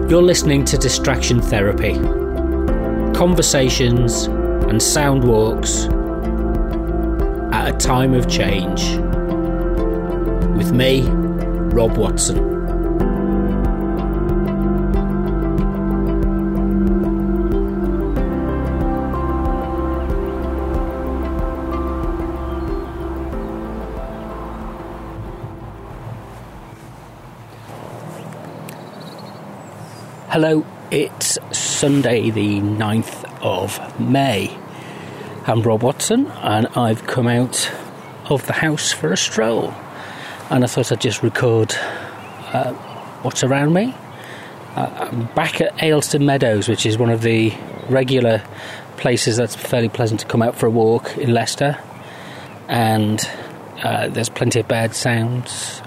You're listening to Distraction Therapy. Conversations and sound walks at a time of change. With me, Rob Watson. Hello, it's Sunday the 9th of May. I'm Rob Watson and I've come out of the house for a stroll, and I thought I'd just record what's around me. I'm back at Aylstone Meadows, which is one of the regular places that's fairly pleasant to come out for a walk in Leicester, and there's plenty of bird sounds.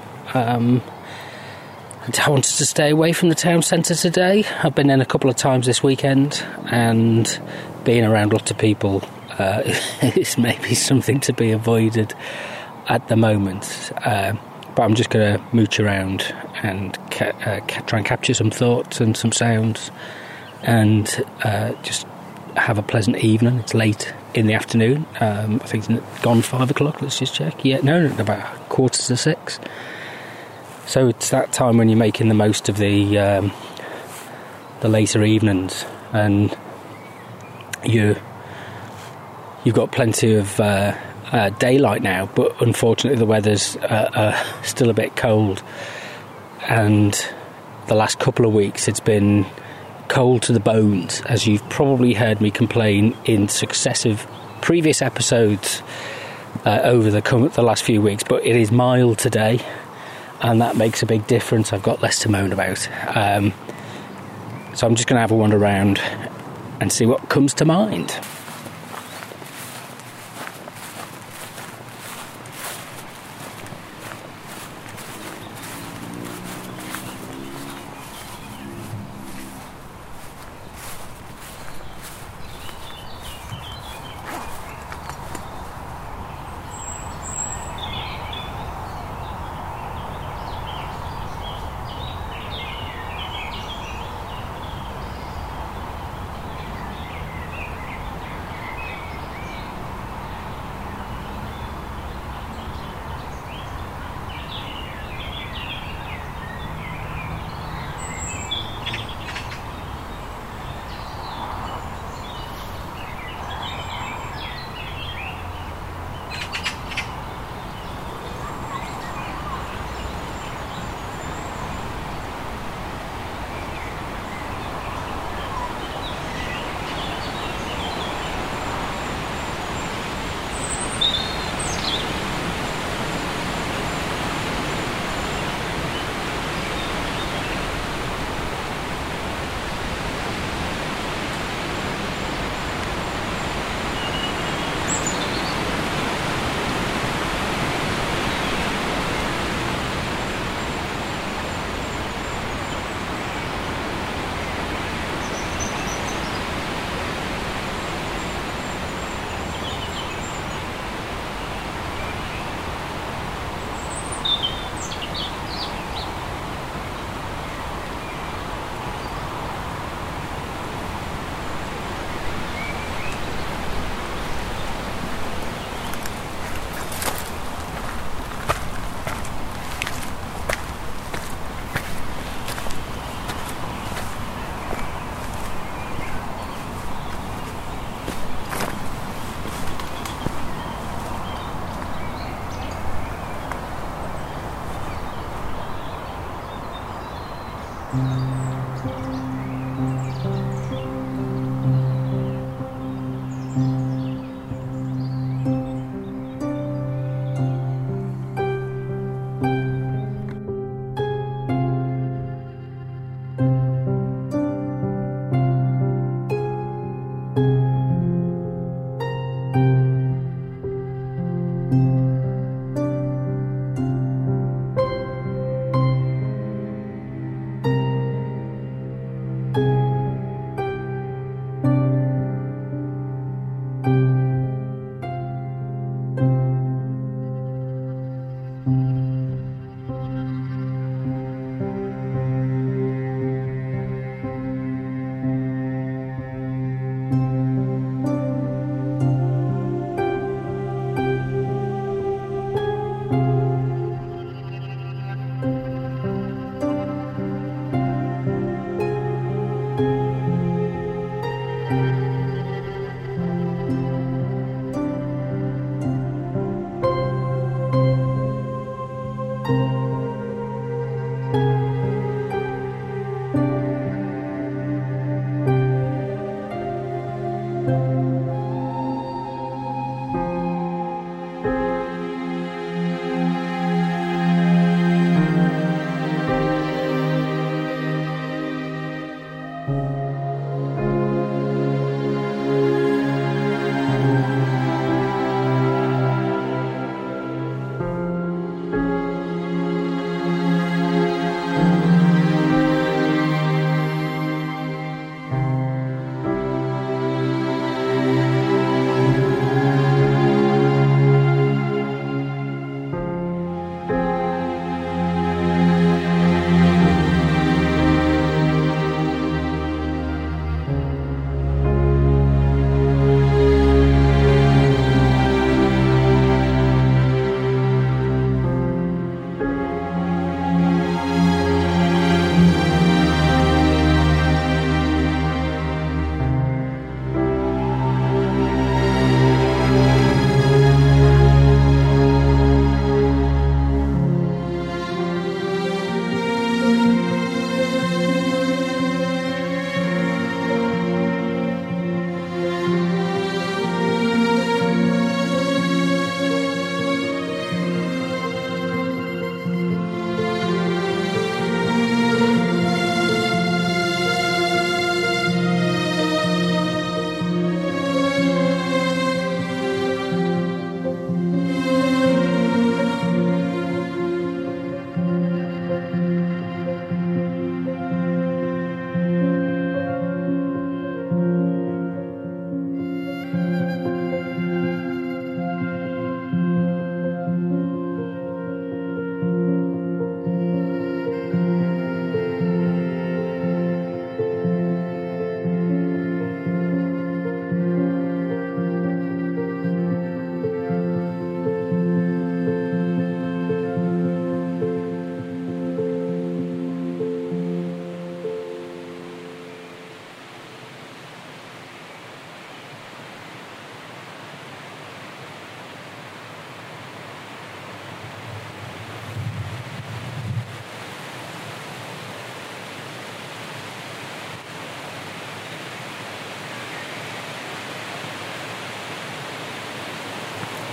I wanted to stay away from the town centre today. I've been in a couple of times this weekend, and being around lots of people is maybe something to be avoided at the moment. But I'm just going to mooch around and try and capture some thoughts and some sounds, and just have a pleasant evening. It's late in the afternoon. I think it's gone 5 o'clock. Let's just check. Yeah, no, about 5:45. So it's that time when you're making the most of the later evenings, and you've got plenty of daylight now, but unfortunately the weather's still a bit cold, and the last couple of weeks it's been cold to the bones, as you've probably heard me complain in successive previous episodes over the last few weeks. But it is mild today, and that makes a big difference. I've got less to moan about. So I'm just going to have a wander around and see what comes to mind.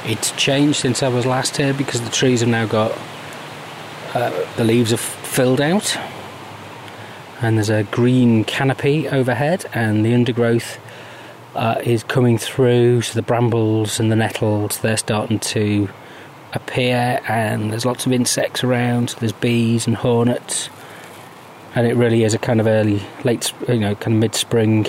It's changed since I was last here because the trees have now got the leaves have filled out, and there's a green canopy overhead, and the undergrowth is coming through, so the brambles and the nettles, they're starting to appear, and there's lots of insects around, so there's bees and hornets, and it really is a kind of kind of mid-spring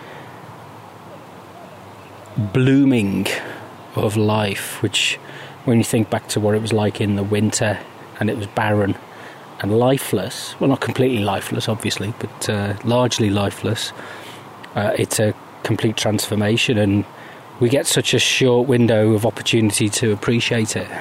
blooming of life, which, when you think back to what it was like in the winter, and it was barren and lifeless, well, not completely lifeless obviously, but largely lifeless, it's a complete transformation, and we get such a short window of opportunity to appreciate it.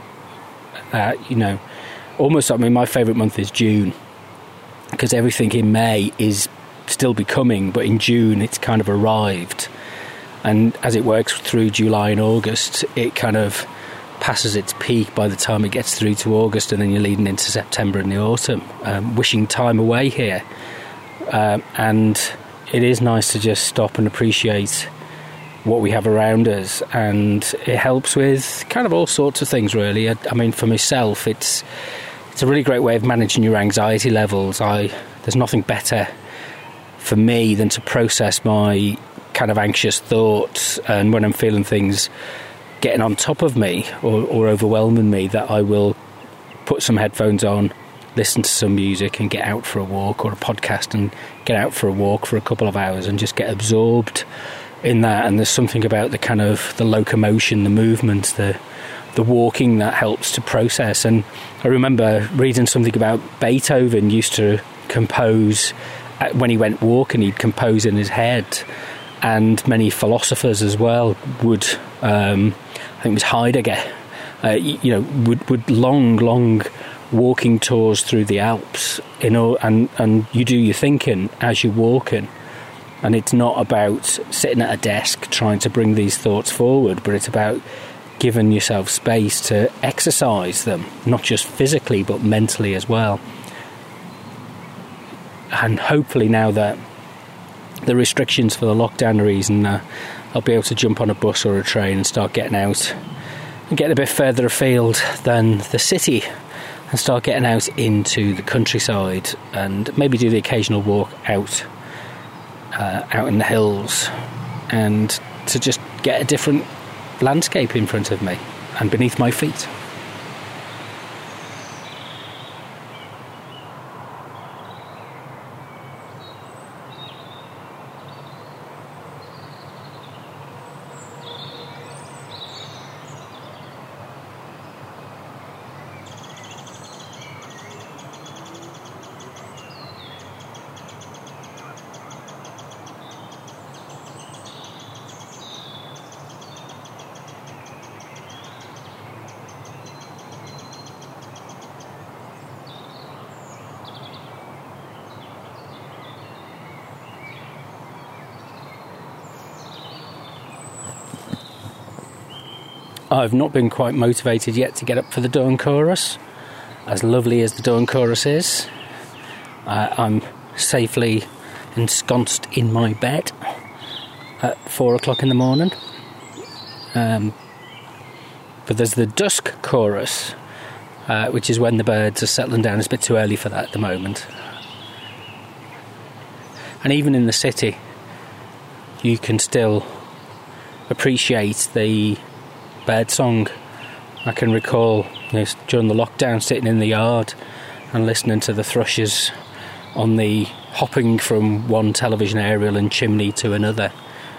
Almost, my favourite month is June, because everything in May is still becoming, but in June it's kind of arrived, and as it works through July and August, it kind of passes its peak by the time it gets through to August, and then you're leading into September and the autumn, wishing time away here, and it is nice to just stop and appreciate what we have around us, and it helps with kind of all sorts of things, really. I mean, for myself, it's a really great way of managing your anxiety levels. There's nothing better for me than to process my kind of anxious thoughts, and when I'm feeling things getting on top of me or overwhelming me, that I will put some headphones on, listen to some music, and get out for a walk, or a podcast and get out for a walk for a couple of hours and just get absorbed in that. And there's something about the kind of the locomotion, the movement, the walking that helps to process. And I remember reading something about Beethoven used to compose when he went walking, he'd compose in his head, and many philosophers as well would, I think it was Heidegger, would long walking tours through the Alps, and you do your thinking as you're walking, and it's not about sitting at a desk trying to bring these thoughts forward, but it's about giving yourself space to exercise them, not just physically but mentally as well. And hopefully, now that the restrictions for the lockdown are easing, I'll be able to jump on a bus or a train and start getting out and getting a bit further afield than the city, and start getting out into the countryside, and maybe do the occasional walk out in the hills, and to just get a different landscape in front of me and beneath my feet. I've not been quite motivated yet to get up for the dawn chorus, as lovely as the dawn chorus is. I'm safely ensconced in my bed at 4 o'clock in the morning. But there's the dusk chorus, which is when the birds are settling down. It's a bit too early for that at the moment. And even in the city, you can still appreciate the bird song. I can recall, during the lockdown, sitting in the yard and listening to the thrushes on the hopping from one television aerial and chimney to another,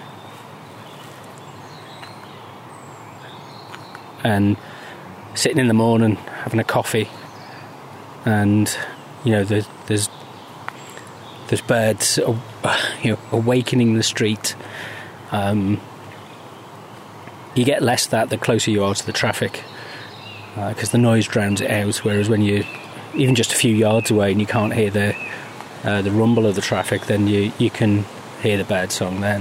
and sitting in the morning having a coffee, and there's birds awakening the street. You get less the closer you are to the traffic, because the noise drowns it out, whereas when you're even just a few yards away and you can't hear the rumble of the traffic, then you can hear the bird song then.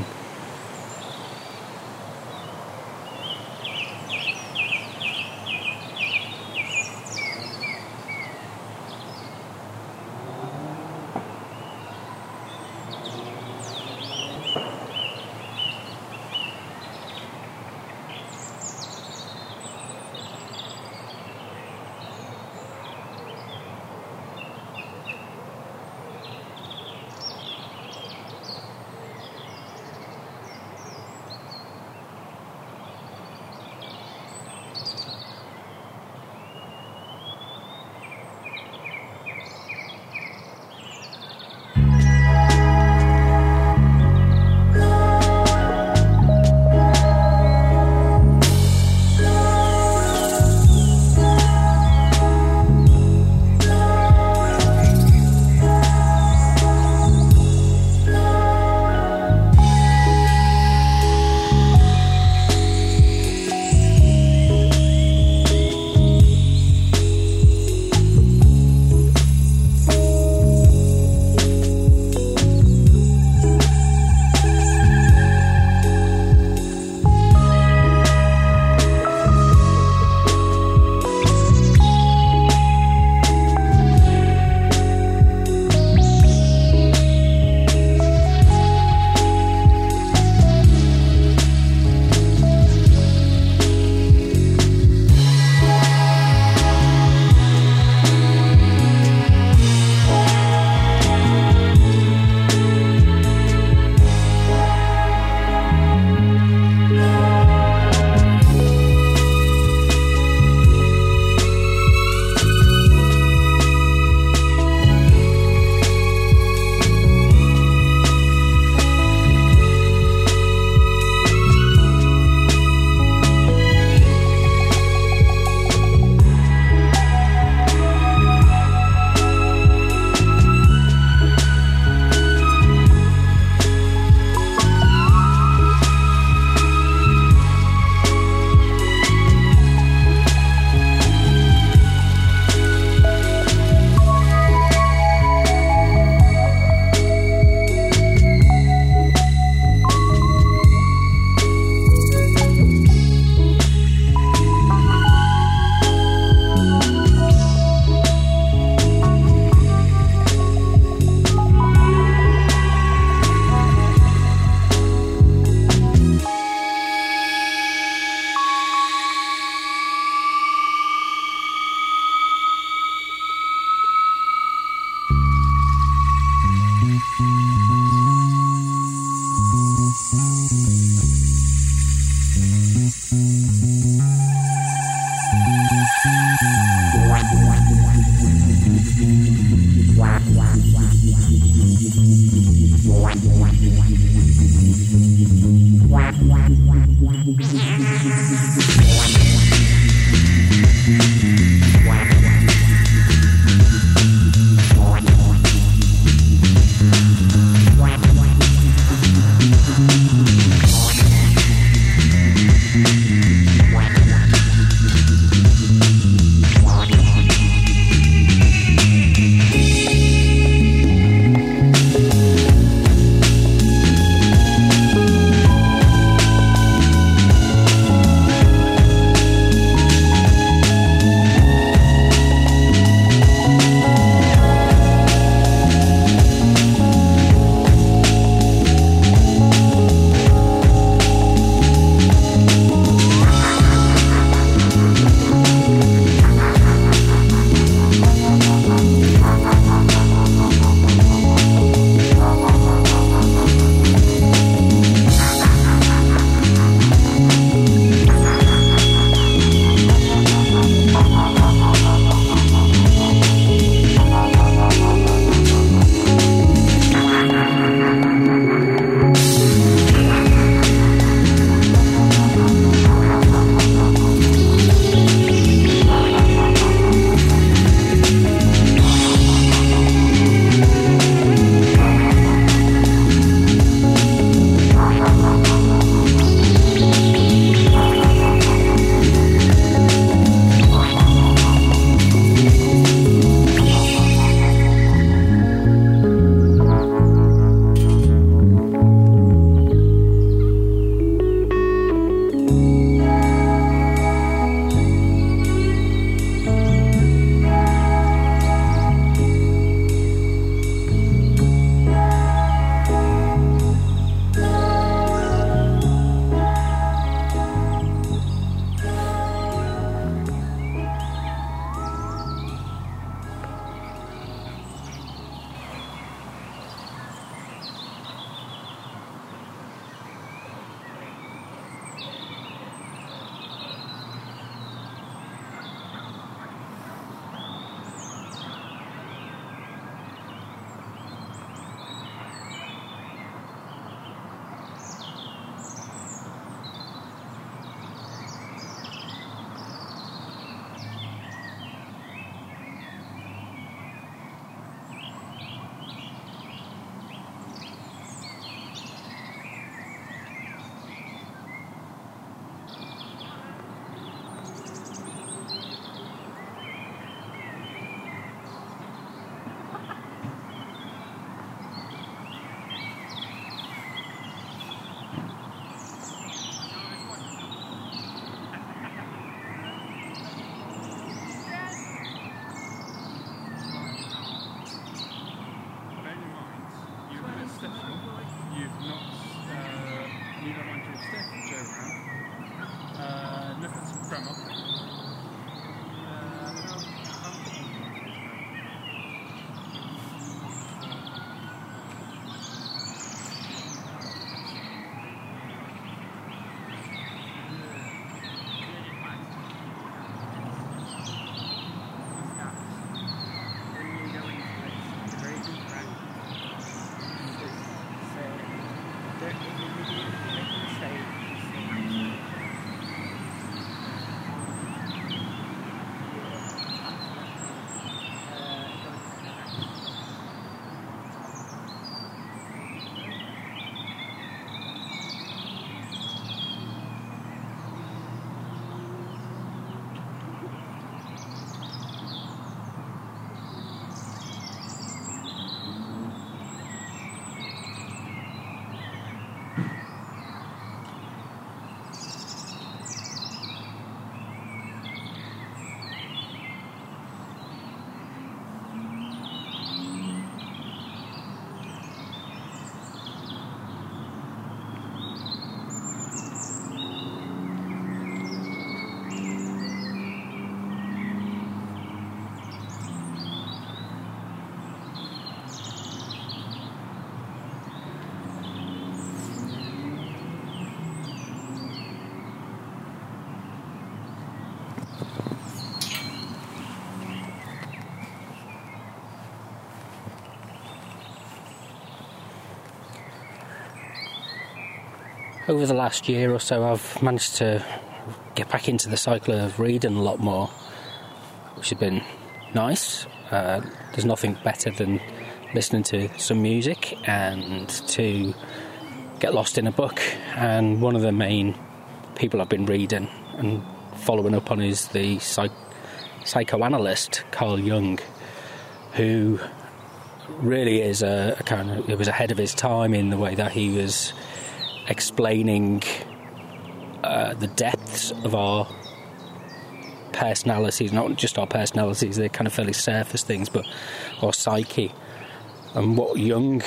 over the last year or so, I've managed to get back into the cycle of reading a lot more, which has been nice. There's nothing better than listening to some music and to get lost in a book. And one of the main people I've been reading and following up on is the psychoanalyst Carl Jung, who really is it was ahead of his time in the way that he was explaining the depths of our personalities, not just our personalities, they're kind of fairly surface things, but our psyche. And what Jung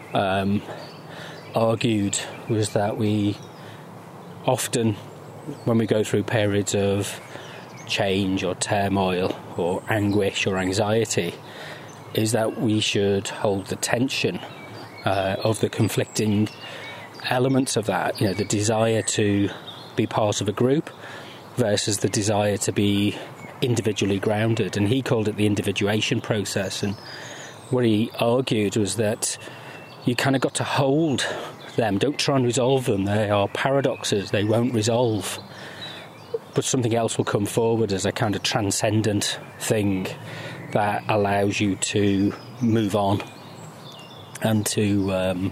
argued was that we often, when we go through periods of change or turmoil or anguish or anxiety, is that we should hold the tension of the conflicting elements of that, the desire to be part of a group versus the desire to be individually grounded. And he called it the individuation process. And what he argued was that you kind of got to hold them. Don't try and resolve them. They are paradoxes. They won't resolve. But something else will come forward as a kind of transcendent thing that allows you to move on and to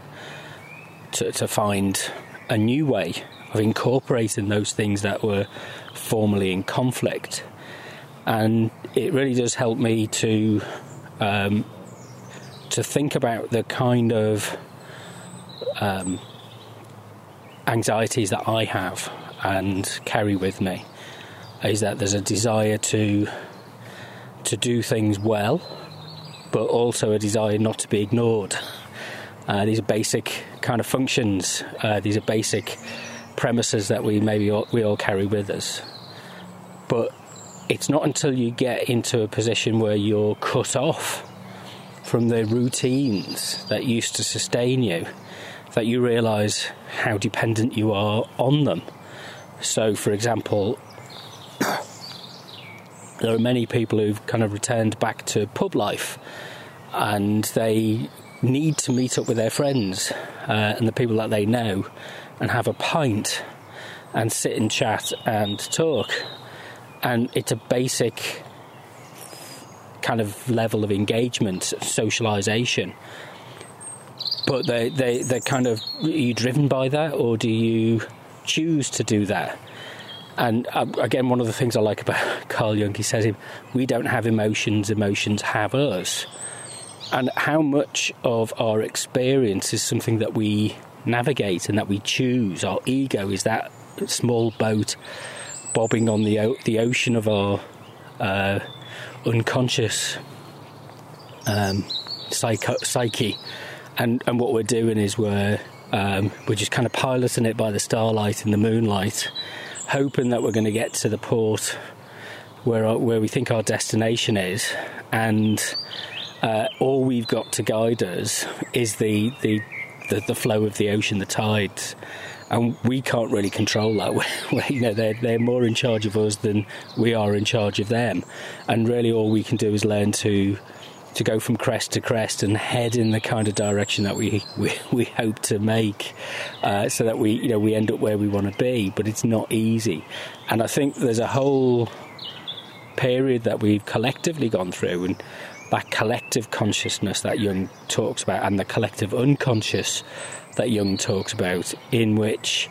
find a new way of incorporating those things that were formerly in conflict. And it really does help me to think about the kind of anxieties that I have and carry with me, is that there's a desire to do things well, but also a desire not to be ignored. These are basic kind of functions. These are basic premises that we all carry with us. But it's not until you get into a position where you're cut off from the routines that used to sustain you that you realise how dependent you are on them. So, for example, there are many people who've kind of returned back to pub life, and they need to meet up with their friends and the people that they know and have a pint and sit and chat and talk. And it's a basic kind of level of engagement, socialisation. But they're kind of, are you driven by that, or do you choose to do that? And again, one of the things I like about Carl Jung, he says, we don't have emotions, emotions have us. And how much of our experience is something that we navigate and that we choose. Our ego is that small boat bobbing on the ocean of our unconscious psyche. And what we're doing is we're just kind of piloting it by the starlight and the moonlight, hoping that we're going to get to the port where we think our destination is, and all we've got to guide us is the flow of the ocean, the tides, and we can't really control that. They're more in charge of us than we are in charge of them, and really all we can do is learn to go from crest to crest and head in the kind of direction that we hope to make, so that we end up where we want to be. But it's not easy, and I think there's a whole period that we've collectively gone through, and that collective consciousness that Jung talks about, and the collective unconscious that Jung talks about, in which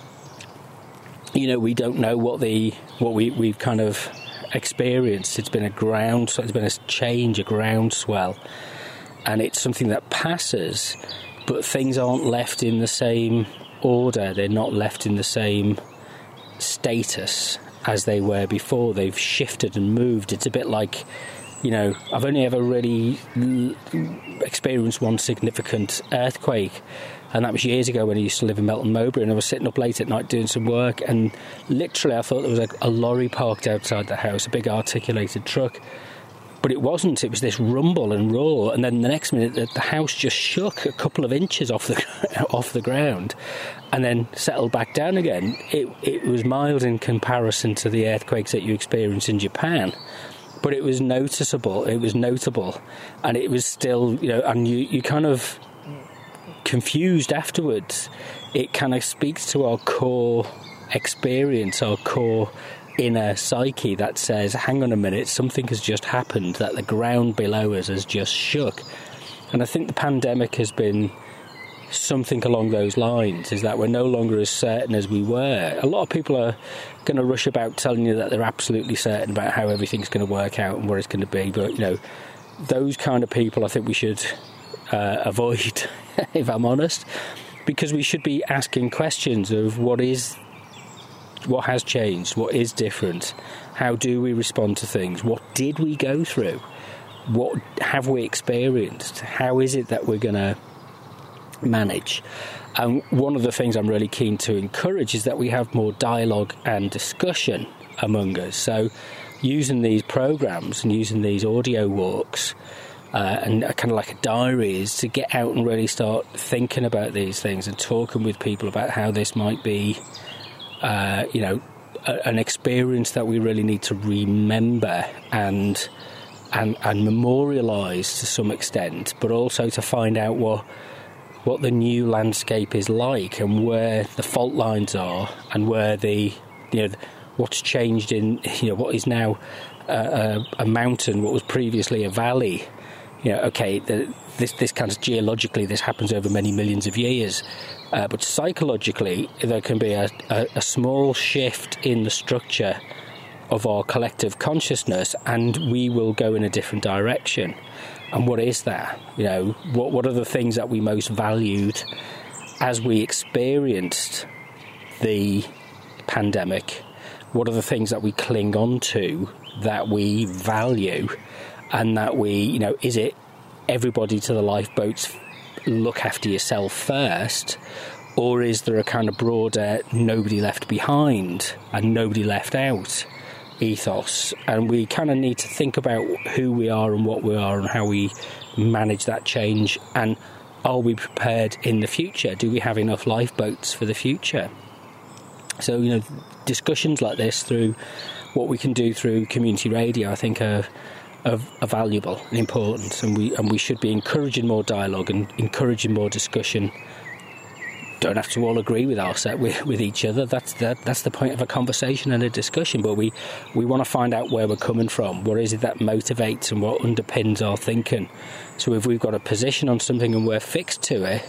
we don't know what we've kind of experienced. It's been it's been a change, a groundswell, and it's something that passes, but things aren't left in the same order. They're not left in the same status as they were before. They've shifted and moved. It's a bit like, I've only ever really experienced one significant earthquake, and that was years ago when I used to live in Melton Mowbray, and I was sitting up late at night doing some work, and literally I thought there was a lorry parked outside the house, a big articulated truck, but it wasn't. It was this rumble and roar, and then the next minute the house just shook a couple of inches off the ground and then settled back down again. It was mild in comparison to the earthquakes that you experience in Japan, but it was noticeable, it was notable, and it was still, and you kind of confused afterwards. it kind of speaks to our core experience, our core inner psyche that says, hang on a minute, something has just happened, that the ground below us has just shook. And I think the pandemic has been something along those lines, is that we're no longer as certain as we were. A lot of people are going to rush about telling you that they're absolutely certain about how everything's going to work out and where it's going to be, but, you know, those kind of people I think we should avoid, if I'm honest, because we should be asking questions of what has changed, what is different, how do we respond to things, what did we go through, what have we experienced, how is it that we're going to manage. And one of the things I'm really keen to encourage is that we have more dialogue and discussion among us. So using these programs and using these audio walks and kind of like a diary is to get out and really start thinking about these things and talking with people about how this might be an experience that we really need to remember and memorialise to some extent, but also to find out what the new landscape is like and where the fault lines are and where what's changed in what is now a mountain, what was previously a valley. This kind of geologically, this happens over many millions of years. But psychologically, there can be a small shift in the structure of our collective consciousness, and we will go in a different direction. And what is that? What are the things that we most valued as we experienced the pandemic? What are the things that we cling on to, that we value, and that we, is it everybody to the lifeboats, look after yourself first, or is there a kind of broader nobody left behind and nobody left out ethos? And we kind of need to think about who we are and what we are and how we manage that change. And are we prepared in the future? Do we have enough lifeboats for the future? So, discussions like this through what we can do through community radio, I think are valuable and important, and we should be encouraging more dialogue and encouraging more discussion. Don't have to all agree with each other. That's the point of a conversation and a discussion. But we want to find out where we're coming from. What is it that motivates and what underpins our thinking? So if we've got a position on something and we're fixed to it,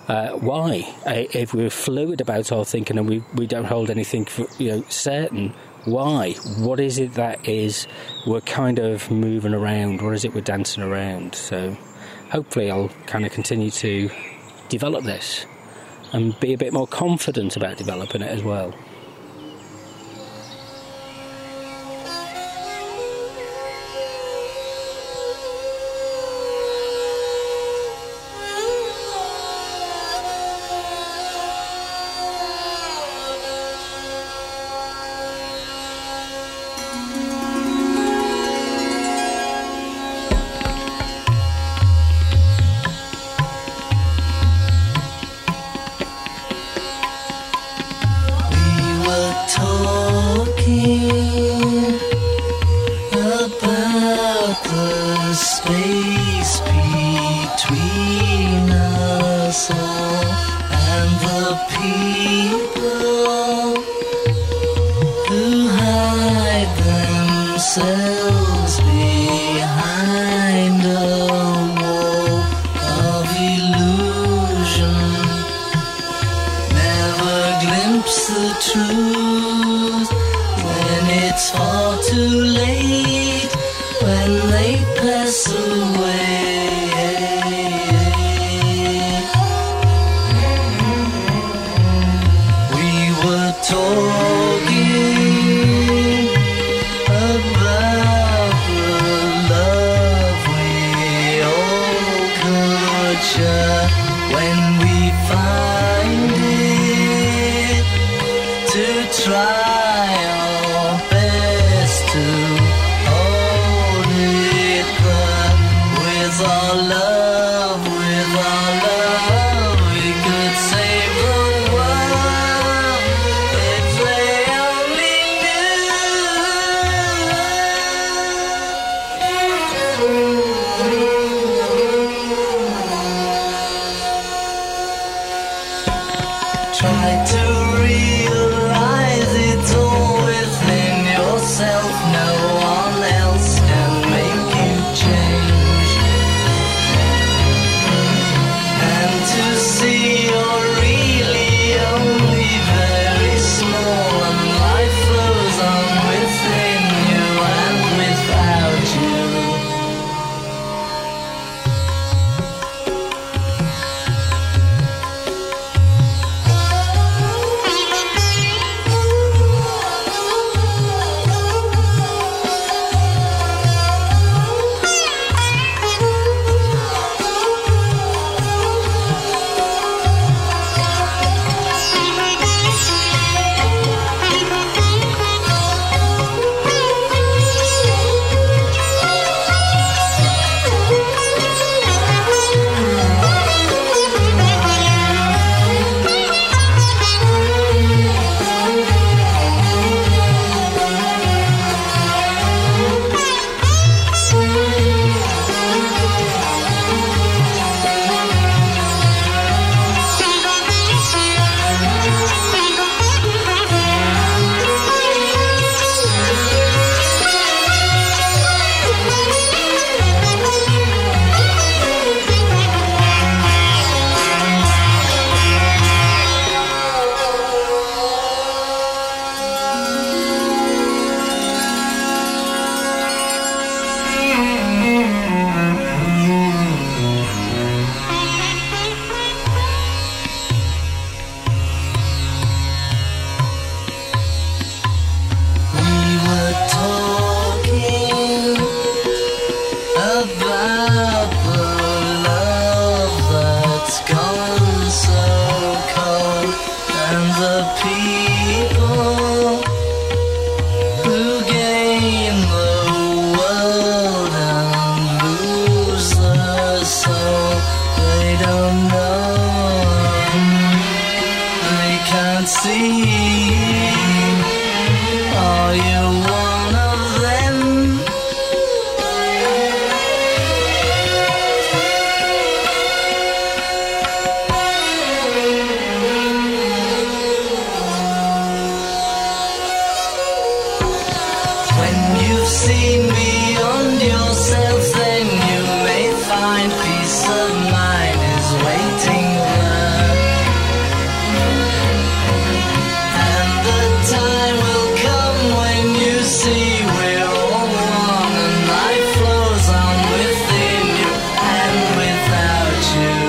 why? If we're fluid about our thinking and we don't hold anything for, certain, why? What is it that is we're kind of moving around? What is it we're dancing around? So hopefully I'll kind of continue to develop this and be a bit more confident about developing it as well. Try our best to hold it, but seen beyond yourself, then you may find peace of mind is waiting there. And the time will come when you see we're all one, and life flows on within you and without you.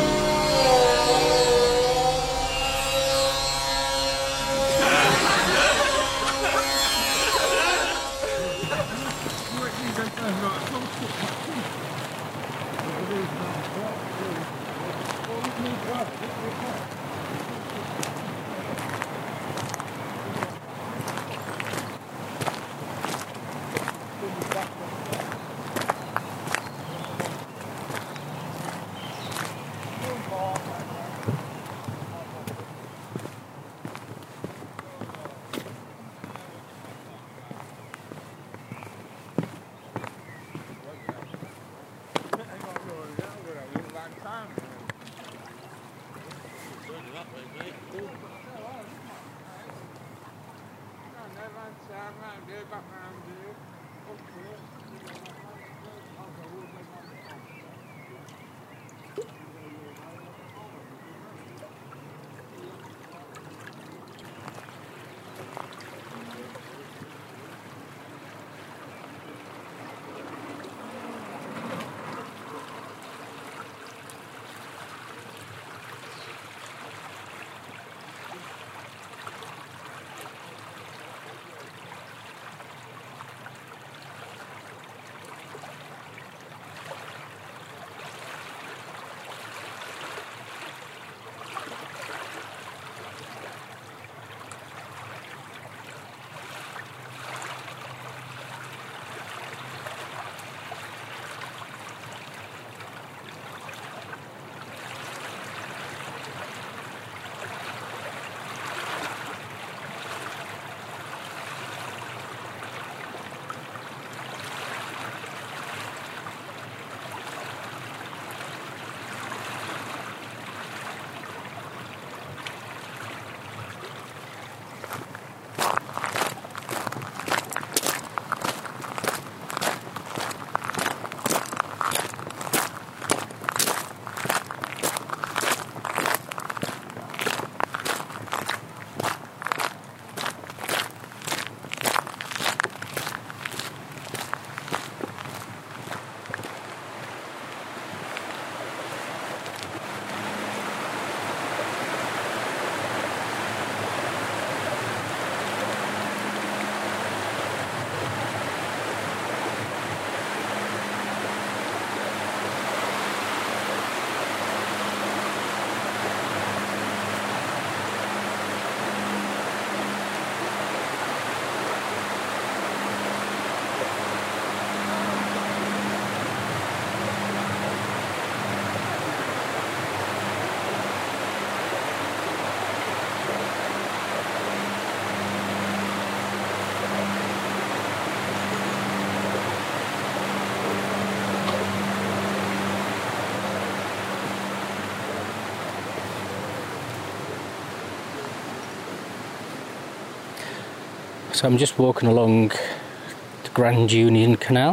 So I'm just walking along the Grand Union Canal,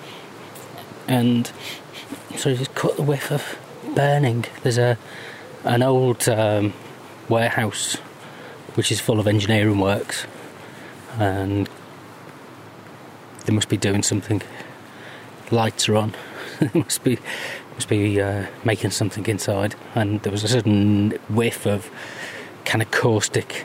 and so just caught the whiff of burning. There's an old warehouse which is full of engineering works, and they must be doing something. Lights are on. They must be making something inside, and there was a sudden whiff of kind of caustic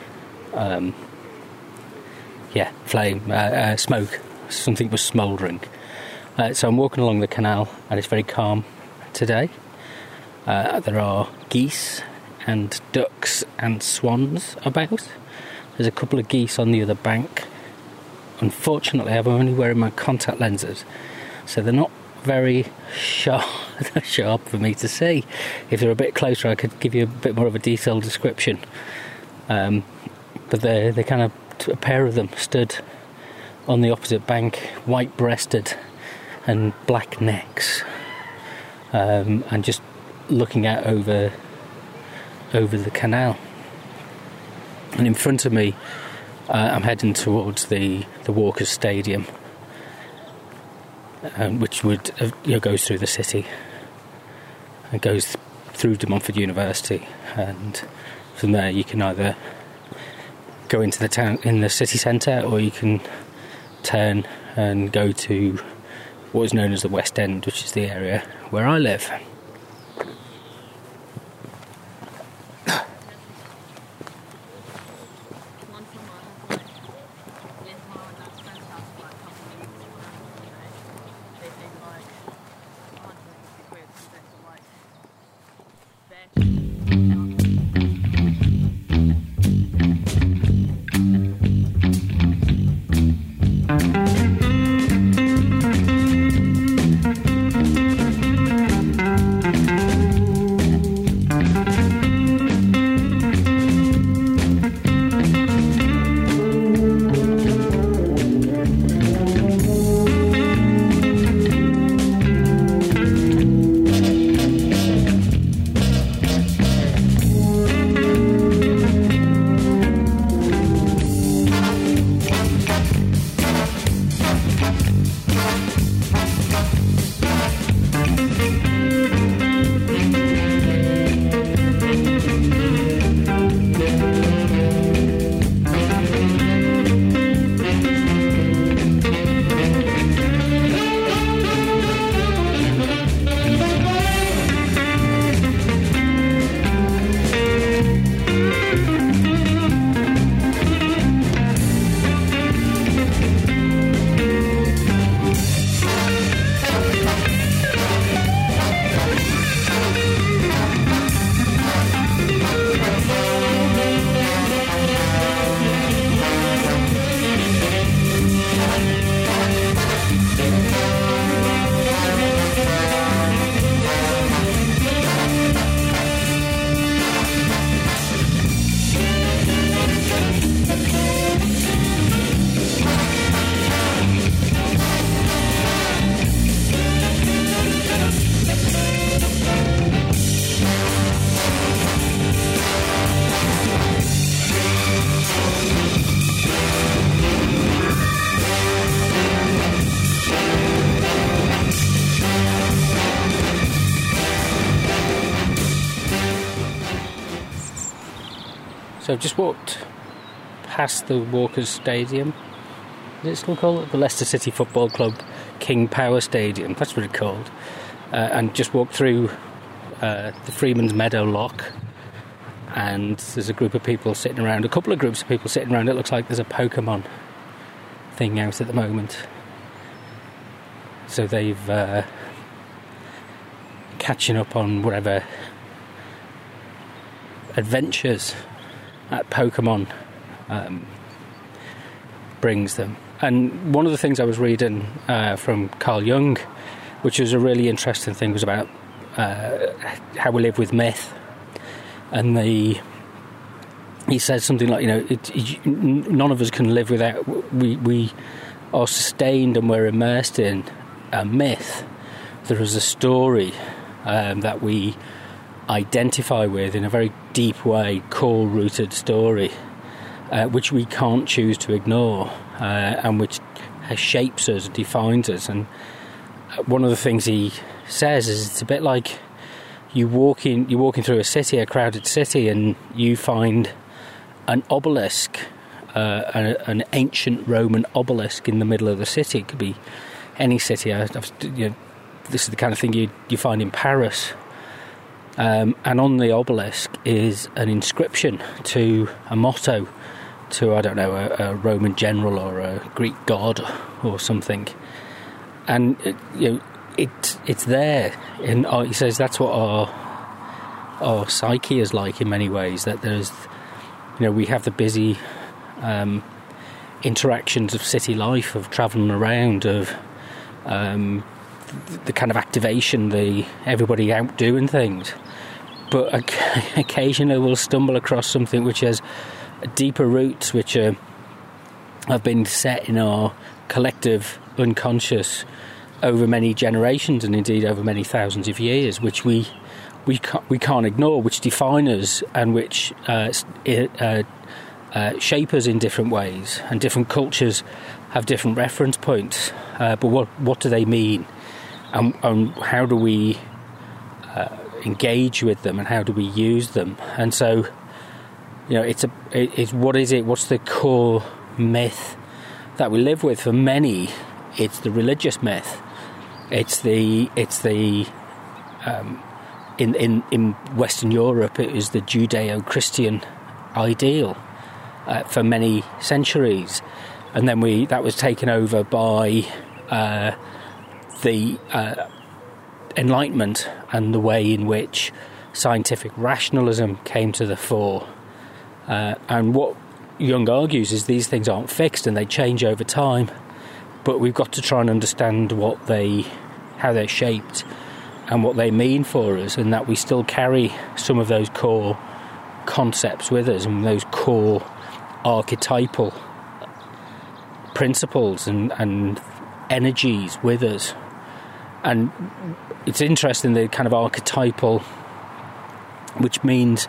flame, smoke. Something was smouldering. So I'm walking along the canal, and it's very calm today. There are geese and ducks and swans about. There's a couple of geese on the other bank. Unfortunately, I'm only wearing my contact lenses, so they're not very sharp for me to see. If they're a bit closer, I could give you a bit more of a detailed description. But they're kind of, a pair of them stood on the opposite bank, white-breasted and black necks, and just looking out over the canal. And in front of me, I'm heading towards the Walkers Stadium, which would goes through the city. It goes through De Montfort University, and from there you can either go into the town in the city centre, or you can turn and go to what is known as the West End, which is the area where I live. So I've just walked past the Walkers Stadium. Is it still called? The Leicester City Football Club King Power Stadium. That's what it's called. And just walked through the Freeman's Meadow Lock. And there's a group of people sitting around. A couple of groups of people sitting around. It looks like there's a Pokemon thing out at the moment. So they've catching up on whatever adventures that Pokemon brings them. And one of the things I was reading from Carl Jung, which was a really interesting thing, was about how we live with myth. And he says something like, none of us can live without, we are sustained and we're immersed in a myth. There is a story that we identify with in a very deep way, core-rooted story, which we can't choose to ignore, and which shapes us, defines us. And one of the things he says is it's a bit like you're walking through a city, a crowded city, and you find an obelisk, an ancient Roman obelisk in the middle of the city. It could be any city. This is the kind of thing you find in Paris. And on the obelisk is an inscription to a motto to, I don't know, a Roman general or a Greek god or something. And it's there. And he says that's what our psyche is like in many ways. That there's, we have the busy interactions of city life, of travelling around, of the kind of activation, everybody out doing things. But occasionally we'll stumble across something which has deeper roots, which have been set in our collective unconscious over many generations, and indeed over many thousands of years, which we can't ignore, which define us, and which shape us in different ways, and different cultures have different reference points. But what do they mean, and how do we engage with them, and how do we use them? And so, it's what is it? What's the core myth that we live with? For many, it's the religious myth. It's the in Western Europe, it is the Judeo-Christian ideal for many centuries, and then that was taken over by the Enlightenment and the way in which scientific rationalism came to the fore. And what Jung argues is these things aren't fixed and they change over time, but we've got to try and understand how they're shaped and what they mean for us, and that we still carry some of those core concepts with us and those core archetypal principles and energies with us. And it's interesting, the kind of archetypal, which means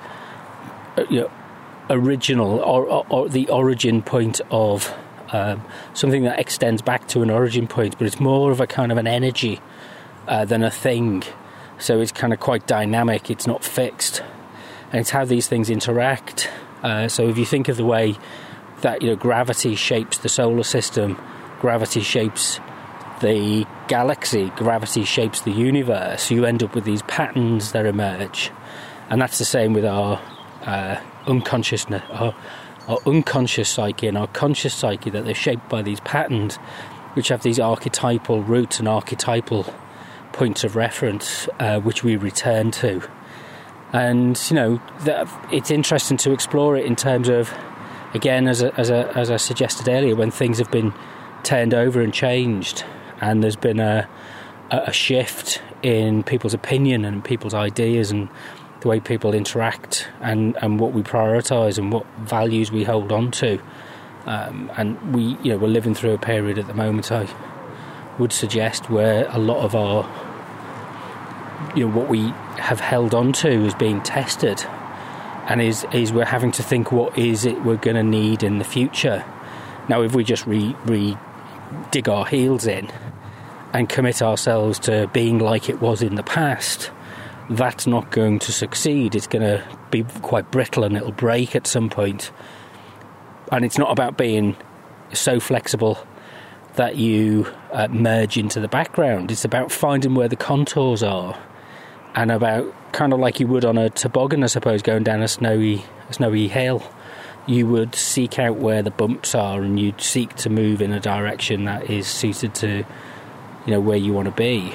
original or the origin point of something that extends back to an origin point, but it's more of a kind of an energy than a thing. So it's kind of quite dynamic, it's not fixed, and it's how these things interact. So if you think of the way that gravity shapes the solar system, gravity shapes the galaxy, gravity shapes the universe, you end up with these patterns that emerge. And that's the same with our unconsciousness, our unconscious psyche and our conscious psyche, that they're shaped by these patterns which have these archetypal roots and archetypal points of reference which we return to. And that it's interesting to explore it in terms of, again, as I suggested earlier, when things have been turned over and changed, and there's been a shift in people's opinion and people's ideas and the way people interact and what we prioritise and what values we hold on to. And we're living through a period at the moment, I would suggest, where a lot of our what we have held on to is being tested, and is we're having to think, what is it we're going to need in the future? Now, if we just dig our heels in and commit ourselves to being like it was in the past, that's not going to succeed. It's going to be quite brittle and it'll break at some point. And it's not about being so flexible that you merge into the background. It's about finding where the contours are, and about, kind of like you would on a toboggan, I suppose, going down a snowy hill. You would seek out where the bumps are, and you'd seek to move in a direction that is suited to where you want to be.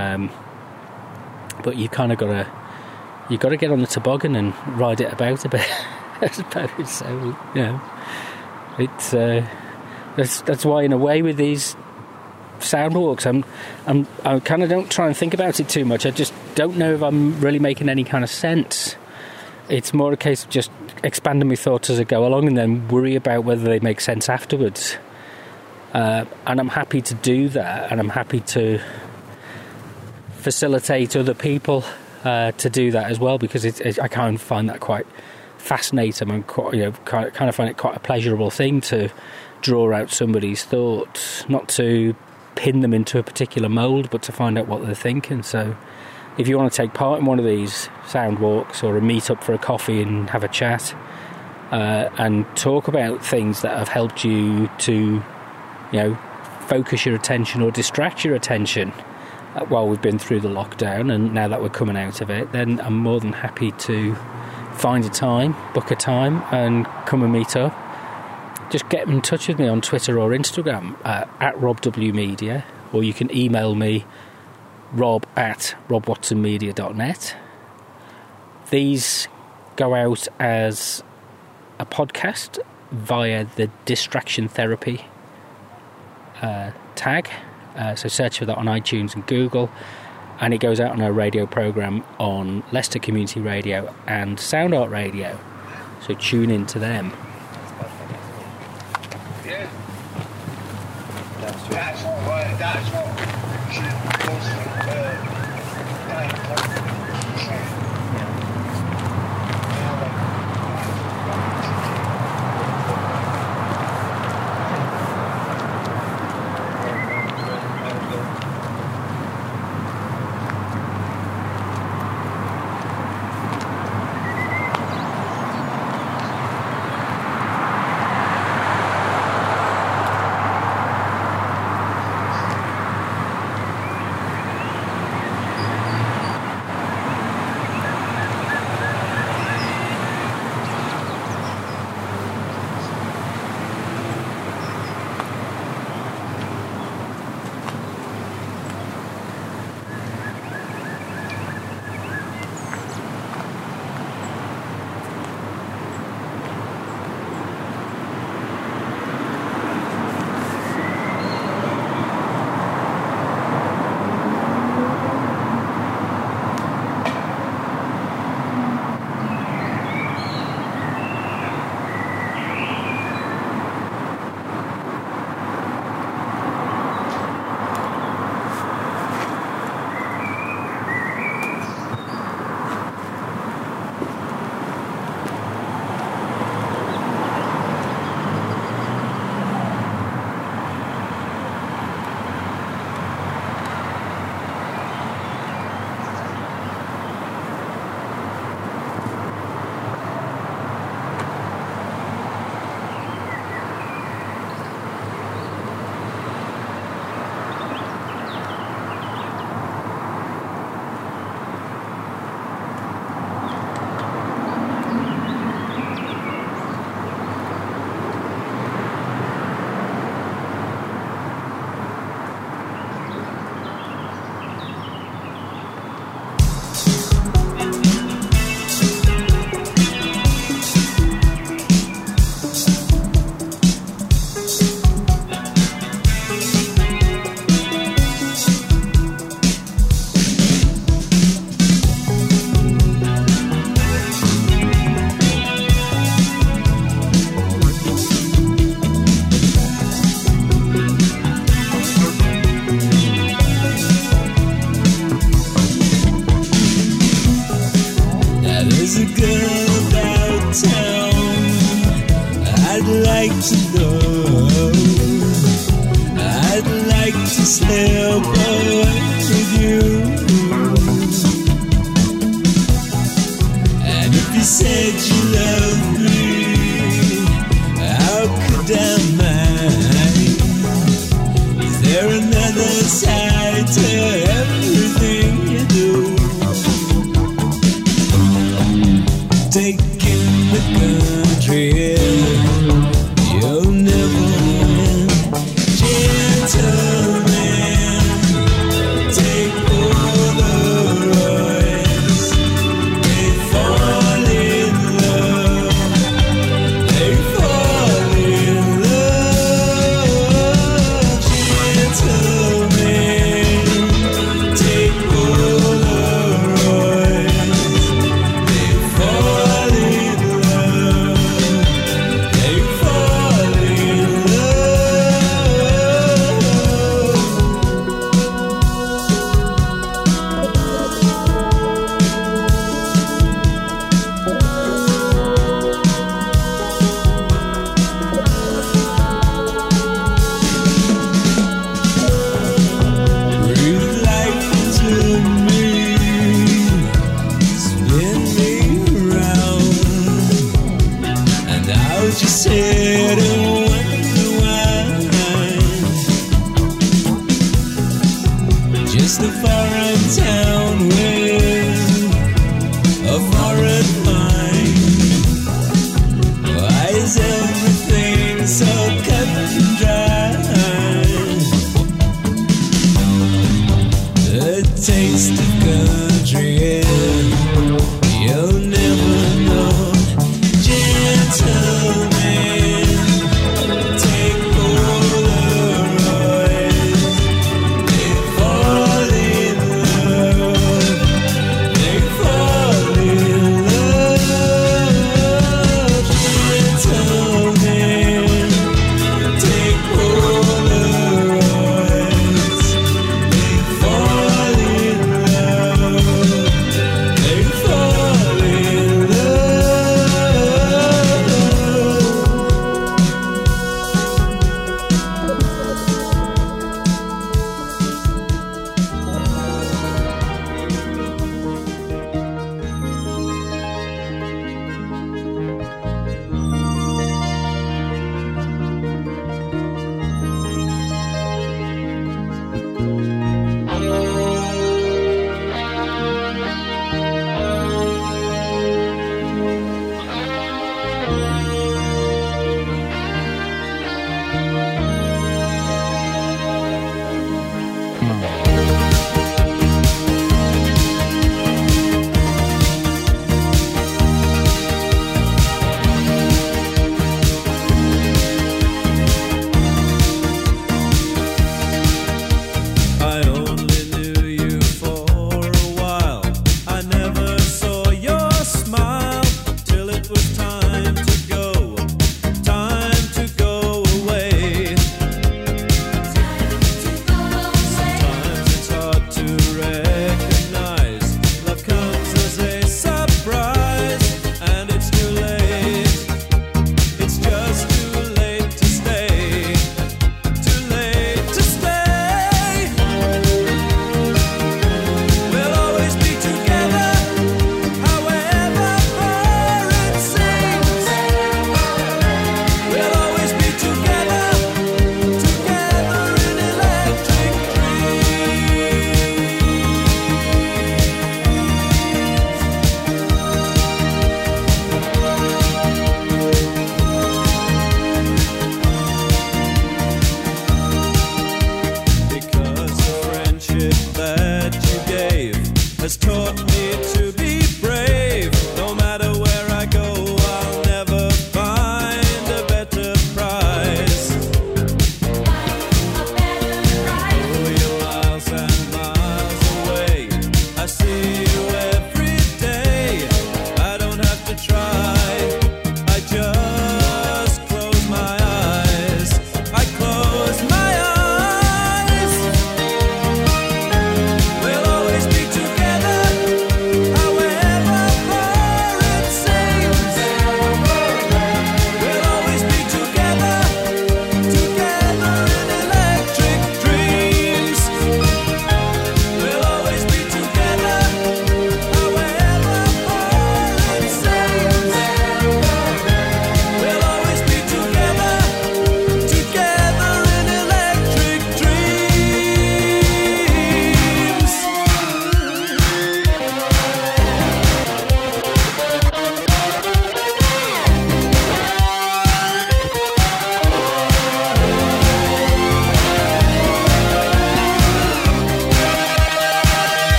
But you kind of got to get on the toboggan and ride it about a bit. I suppose. So it's that's why, in a way, with these sound walks, I kind of don't try and think about it too much. I just don't know if I'm really making any kind of sense. It's more a case of just expanding my thoughts as I go along, and then worry about whether they make sense afterwards. And I'm happy to do that, and I'm happy to facilitate other people to do that as well, because I kind of find that quite fascinating, and kind of find it quite a pleasurable thing to draw out somebody's thoughts, not to pin them into a particular mould, but to find out what they're thinking. So if you want to take part in one of these sound walks, or a meet up for a coffee and have a chat and talk about things that have helped you to focus your attention or distract your attention while we've been through the lockdown, and now that we're coming out of it, then I'm more than happy to find a time, book a time, and come and meet up. Just get in touch with me on Twitter or Instagram at RobWMedia, or you can email me, rob@robwatsonmedia.net. These go out as a podcast via the Distraction Therapy tag. So search for that on iTunes and Google, and it goes out on a radio programme on Leicester Community Radio and Sound Art Radio. So tune in to them. Yeah. That's what slip away with you. And if you said you loved me, how could I mind? Is there another side to everything you do? Taking the country, you'll never win. Gentlemen, take Polaroids. They fall in love. They fall in love. Gentlemen, take Polaroids. They fall in love. They fall in love. Breathe life into me, spin me around, and I'll just sit and wonder why. Just a foreign town with a foreign mind. Why is everything so cut and dry? The taste of country, you'll never know. Gentlemen, take Polaroids. They fall in love. They fall in love. Gentlemen, take Polaroids. They fall in love.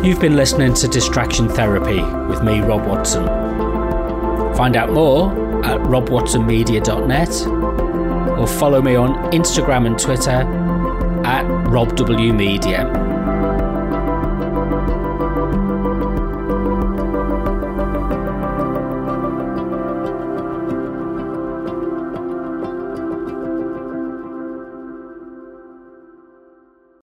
You've been listening to Distraction Therapy with me, Rob Watson. Find out more at robwatsonmedia.net or follow me on Instagram and Twitter at RobWMedia.